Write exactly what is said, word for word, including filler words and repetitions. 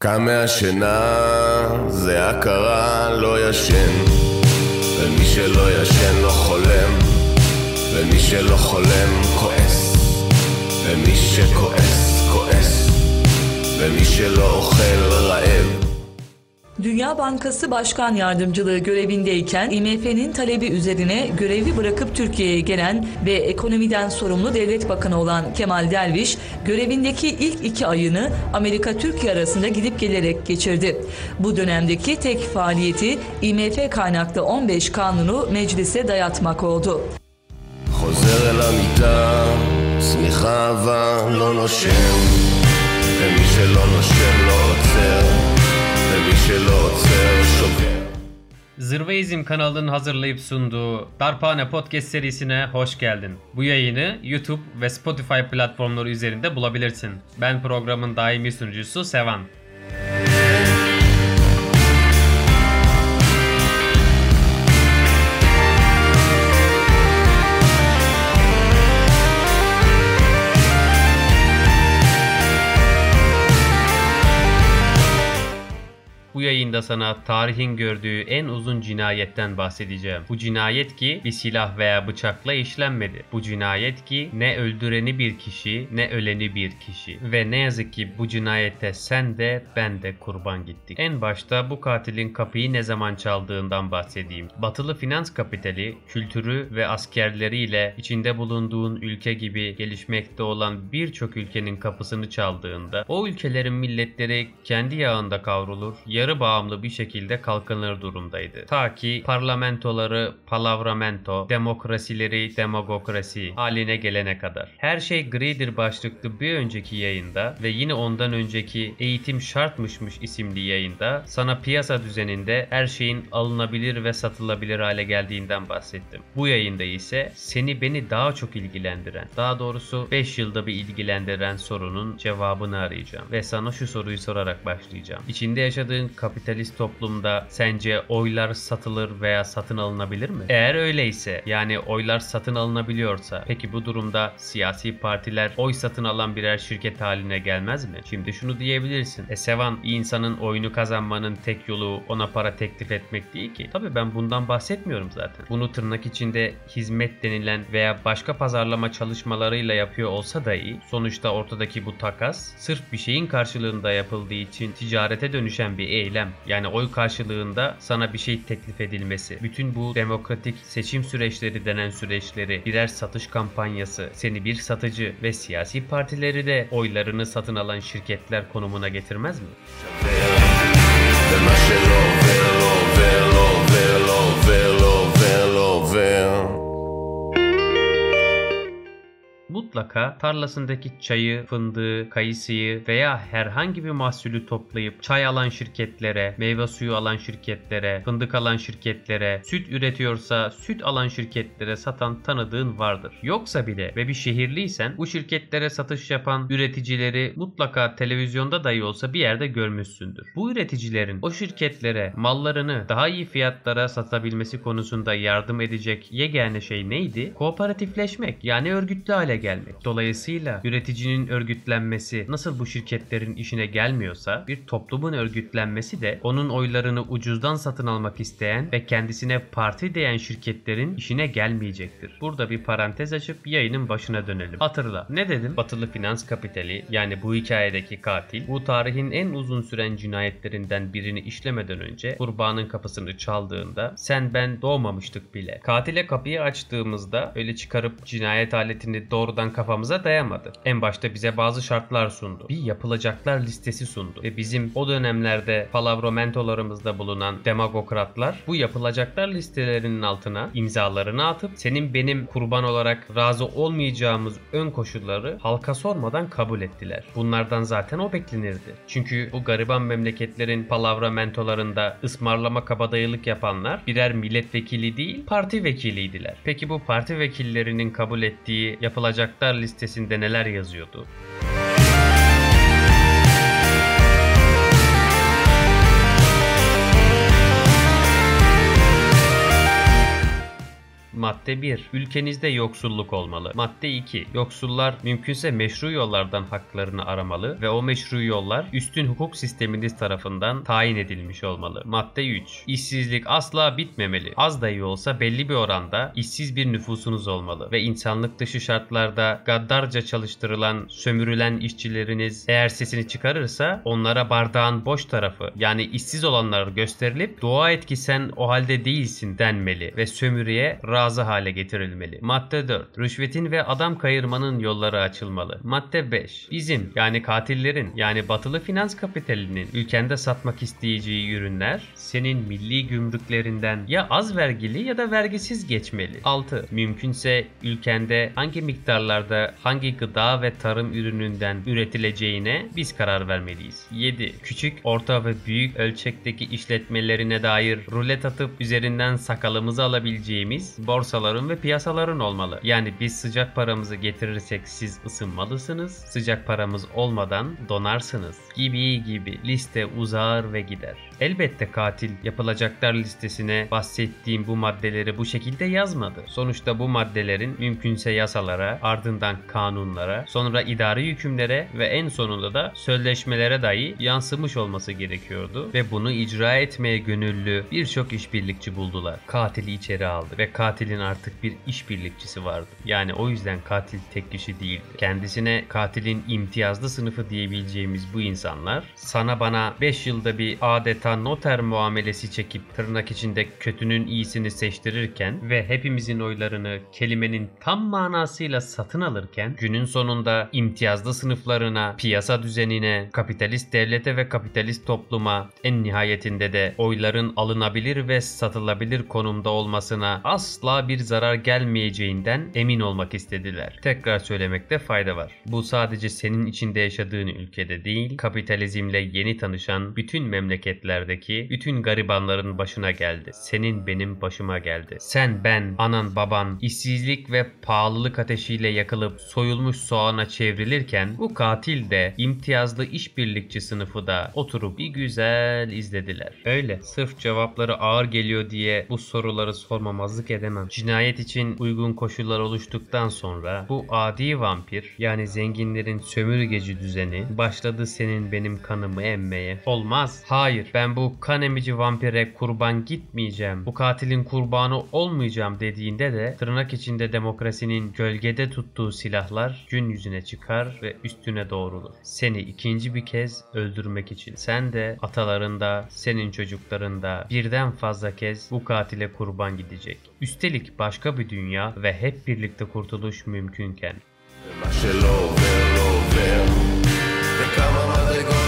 קם מהשינה, זה הכרה, לא ישן. ומי שלא ישן לא חולם, ומי שלא חולם כועס, ומי שכועס כועס, ומי שלא אוכל רעב. Dünya Bankası Başkan Yardımcılığı görevindeyken I M F'nin talebi üzerine görevi bırakıp Türkiye'ye gelen ve ekonomiden sorumlu devlet bakanı olan Kemal Derviş, görevindeki ilk iki ayını Amerika-Türkiye arasında gidip gelerek geçirdi. Bu dönemdeki tek faaliyeti I M F kaynaklı on beş kanunu meclise dayatmak oldu. חוזר אל המיטה, צמיחה אהבה, לא נושם, ומי שלא נושם לא עוצר, ומי שלא עוצר שובר. Zırvaizm kanalının hazırlayıp sunduğu Darphane Podcast serisine hoş geldin. Bu yayını YouTube ve Spotify platformları üzerinde bulabilirsin. Ben programın daimi sunucusu Sevan. Bu yayında sana tarihin gördüğü en uzun cinayetten bahsedeceğim. Bu cinayet ki bir silah veya bıçakla işlenmedi. Bu cinayet ki ne öldüreni bir kişi ne öleni bir kişi. Ve ne yazık ki bu cinayette sen de ben de kurban gittik. En başta bu katilin kapıyı ne zaman çaldığından bahsedeyim. Batılı finans kapitali, kültürü ve askerleriyle içinde bulunduğun ülke gibi gelişmekte olan birçok ülkenin kapısını çaldığında o ülkelerin milletleri kendi yağında kavrulur, yarı bağımlı bir şekilde kalkınır durumdaydı. Ta ki parlamentoları palavramento, demokrasileri demagokrasi haline gelene kadar. Her şey gridir başlıklı bir önceki yayında ve yine ondan önceki eğitim şartmışmış isimli yayında sana piyasa düzeninde her şeyin alınabilir ve satılabilir hale geldiğinden bahsettim. Bu yayında ise seni beni daha çok ilgilendiren, daha doğrusu beş yılda bir ilgilendiren sorunun cevabını arayacağım ve sana şu soruyu sorarak başlayacağım. İçinde yaşadığın kapitalist toplumda sence oylar satılır veya satın alınabilir mi? Eğer öyleyse, yani oylar satın alınabiliyorsa, peki bu durumda siyasi partiler oy satın alan birer şirket haline gelmez mi? Şimdi şunu diyebilirsin. E Sevan, insanın oyunu kazanmanın tek yolu ona para teklif etmek değil ki. Tabii ben bundan bahsetmiyorum zaten. Bunu tırnak içinde hizmet denilen veya başka pazarlama çalışmalarıyla yapıyor olsa dahi sonuçta ortadaki bu takas sırf bir şeyin karşılığında yapıldığı için ticarete dönüşen bir eylem. Yani oy karşılığında sana bir şey teklif edilmesi. Bütün bu demokratik seçim süreçleri denen süreçleri birer satış kampanyası, seni bir satıcı ve siyasi partileri de oylarını satın alan şirketler konumuna getirmez mi? Mutlaka tarlasındaki çayı, fındığı, kayısıyı veya herhangi bir mahsulü toplayıp çay alan şirketlere, meyve suyu alan şirketlere, fındık alan şirketlere, süt üretiyorsa süt alan şirketlere satan tanıdığın vardır. Yoksa bile ve bir şehirliysen bu şirketlere satış yapan üreticileri mutlaka televizyonda dahi olsa bir yerde görmüşsündür. Bu üreticilerin o şirketlere mallarını daha iyi fiyatlara satabilmesi konusunda yardım edecek yegane şey neydi? Kooperatifleşmek, yani örgütlü hale gelmek. Dolayısıyla üreticinin örgütlenmesi nasıl bu şirketlerin işine gelmiyorsa bir toplumun örgütlenmesi de onun oylarını ucuzdan satın almak isteyen ve kendisine parti diyen şirketlerin işine gelmeyecektir. Burada bir parantez açıp yayının başına dönelim. Hatırla, ne dedim? Batılı finans kapitali, yani bu hikayedeki katil, bu tarihin en uzun süren cinayetlerinden birini işlemeden önce kurbanın kapısını çaldığında sen ben doğmamıştık bile. Katile kapıyı açtığımızda öyle çıkarıp cinayet aletini doğrudan kafamıza dayamadı. En başta bize bazı şartlar sundu. Bir yapılacaklar listesi sundu. Ve bizim o dönemlerde palavromentolarımızda bulunan demagokratlar bu yapılacaklar listelerinin altına imzalarını atıp senin benim kurban olarak razı olmayacağımız ön koşulları halka sormadan kabul ettiler. Bunlardan zaten o beklenirdi. Çünkü bu gariban memleketlerin palavramentolarında ısmarlama kabadayılık yapanlar birer milletvekili değil parti vekiliydiler. Peki bu parti vekillerinin kabul ettiği yapılacaklar listesinde neler yazıyordu? Madde bir. Ülkenizde yoksulluk olmalı. Madde iki. Yoksullar mümkünse meşru yollardan haklarını aramalı ve o meşru yollar üstün hukuk sisteminiz tarafından tayin edilmiş olmalı. Madde üç. İşsizlik asla bitmemeli. Az dahi olsa belli bir oranda işsiz bir nüfusunuz olmalı ve insanlık dışı şartlarda gaddarca çalıştırılan, sömürülen işçileriniz eğer sesini çıkarırsa onlara bardağın boş tarafı yani işsiz olanlar gösterilip dua et ki sen o halde değilsin denmeli ve sömürüye razı hale getirilmeli. Madde dört. Rüşvetin ve adam kayırmanın yolları açılmalı. Madde beş. Bizim yani katillerin yani batılı finans kapitalinin ülkende satmak isteyeceği ürünler senin milli gümrüklerinden ya az vergili ya da vergisiz geçmeli. altı. Mümkünse ülkende hangi miktarlarda hangi gıda ve tarım ürününden üretileceğine biz karar vermeliyiz. yedi. Küçük, orta ve büyük ölçekteki işletmelerine dair rulet atıp üzerinden sakalımızı alabileceğimiz borsaların ve piyasaların olmalı. Yani biz sıcak paramızı getirirsek siz ısınmalısınız, sıcak paramız olmadan donarsınız gibi gibi liste uzar ve gider. Elbette katil yapılacaklar listesine bahsettiğim bu maddeleri bu şekilde yazmadı. Sonuçta bu maddelerin mümkünse yasalara, ardından kanunlara, sonra idari hükümlere ve en sonunda da sözleşmelere dahi yansımış olması gerekiyordu ve bunu icra etmeye gönüllü birçok işbirlikçi buldular. Katili içeri aldı ve katilin artık bir işbirlikçisi vardı. Yani o yüzden katil tek kişi değildi. Kendisine katilin imtiyazlı sınıfı diyebileceğimiz bu insanlar sana bana beş yılda bir adeta noter muamelesi çekip tırnak içinde kötünün iyisini seçtirirken ve hepimizin oylarını kelimenin tam manasıyla satın alırken günün sonunda imtiyazlı sınıflarına, piyasa düzenine, kapitalist devlete ve kapitalist topluma en nihayetinde de oyların alınabilir ve satılabilir konumda olmasına asla bir zarar gelmeyeceğinden emin olmak istediler. Tekrar söylemekte fayda var. Bu sadece senin içinde yaşadığın ülkede değil, kapitalizmle yeni tanışan bütün memleketlerdeki bütün garibanların başına geldi. Senin benim başıma geldi. Sen, ben, anan, baban işsizlik ve pahalılık ateşiyle yakılıp soyulmuş soğana çevrilirken bu katil de imtiyazlı işbirlikçi sınıfı da oturup bir güzel izlediler. Öyle sırf cevapları ağır geliyor diye bu soruları sormamazlık edemem. Cinayet için uygun koşullar oluştuktan sonra bu adi vampir yani zenginlerin sömürgeci düzeni başladı senin benim kanımı emmeye. Olmaz. Hayır, ben bu kan emici vampire kurban gitmeyeceğim. Bu katilin kurbanı olmayacağım dediğinde de tırnak içinde demokrasinin gölgede tuttuğu silahlar gün yüzüne çıkar ve üstüne doğrulur. Seni ikinci bir kez öldürmek için. Sen de ataların da senin çocukların da birden fazla kez bu katile kurban gidecek. Üstelik başka bir dünya ve hep birlikte kurtuluş mümkünken. מה שלא עובר לא עובר וכמה מדרגות